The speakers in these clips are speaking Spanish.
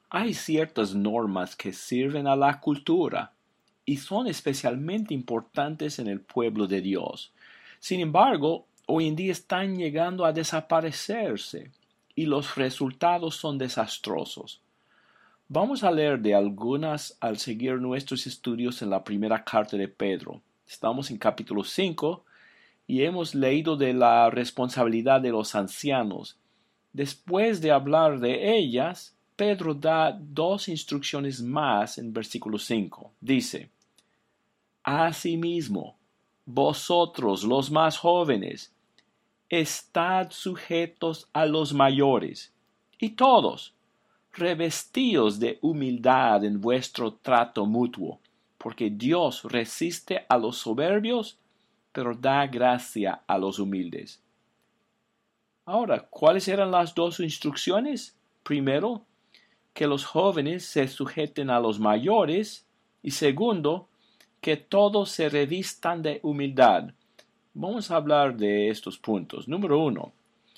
Hay ciertas normas que sirven a la cultura y son especialmente importantes en el pueblo de Dios. Sin embargo, hoy en día están llegando a desaparecerse y los resultados son desastrosos. Vamos a leer de algunas al seguir nuestros estudios en la primera carta de Pedro. Estamos en capítulo 5 y hemos leído de la responsabilidad de los ancianos. Después de hablar de ellas, Pedro da dos instrucciones más en versículo 5. Dice: Asimismo, vosotros los más jóvenes, estad sujetos a los mayores, y todos, revestíos de humildad en vuestro trato mutuo, porque Dios resiste a los soberbios, pero da gracia a los humildes. Ahora, ¿cuáles eran las dos instrucciones? Primero, que los jóvenes se sujeten a los mayores, y segundo, que todos se revistan de humildad. Vamos a hablar de estos puntos. Número 1.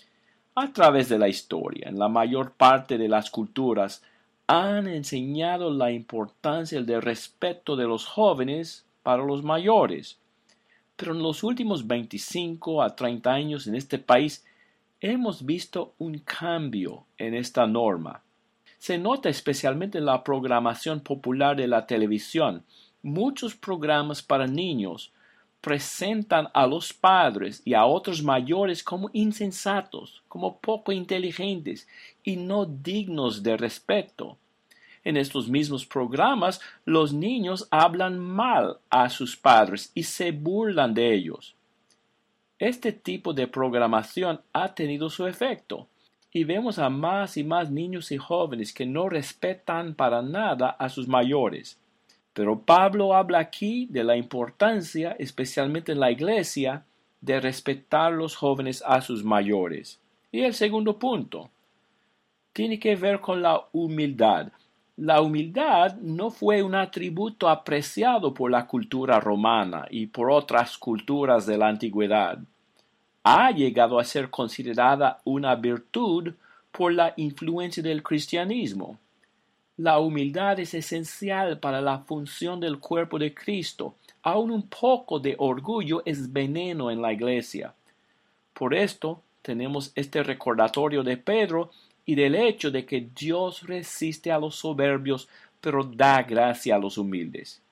A través de la historia, en la mayor parte de las culturas, han enseñado la importancia del respeto de los jóvenes para los mayores. Pero en los últimos 25 a 30 años en este país hemos visto un cambio en esta norma. Se nota especialmente en la programación popular de la televisión. Muchos programas para niños presentan a los padres y a otros mayores como insensatos, como poco inteligentes y no dignos de respeto. En estos mismos programas, los niños hablan mal a sus padres y se burlan de ellos. Este tipo de programación ha tenido su efecto, y vemos a más y más niños y jóvenes que no respetan para nada a sus mayores. Pero Pablo habla aquí de la importancia, especialmente en la iglesia, de respetar los jóvenes a sus mayores. Y el segundo punto tiene que ver con la humildad. La humildad no fue un atributo apreciado por la cultura romana y por otras culturas de la antigüedad. Ha llegado a ser considerada una virtud por la influencia del cristianismo. La humildad es esencial para la función del cuerpo de Cristo. Aún un poco de orgullo es veneno en la iglesia. Por esto tenemos este recordatorio de Pedro y del hecho de que Dios resiste a los soberbios, pero da gracia a los humildes.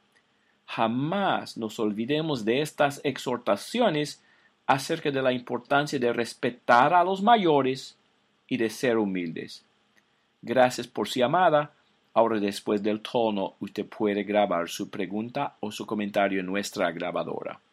Jamás nos olvidemos de estas exhortaciones acerca de la importancia de respetar a los mayores y de ser humildes. Gracias por su llamada. Ahora, después del tono, usted puede grabar su pregunta o su comentario en nuestra grabadora.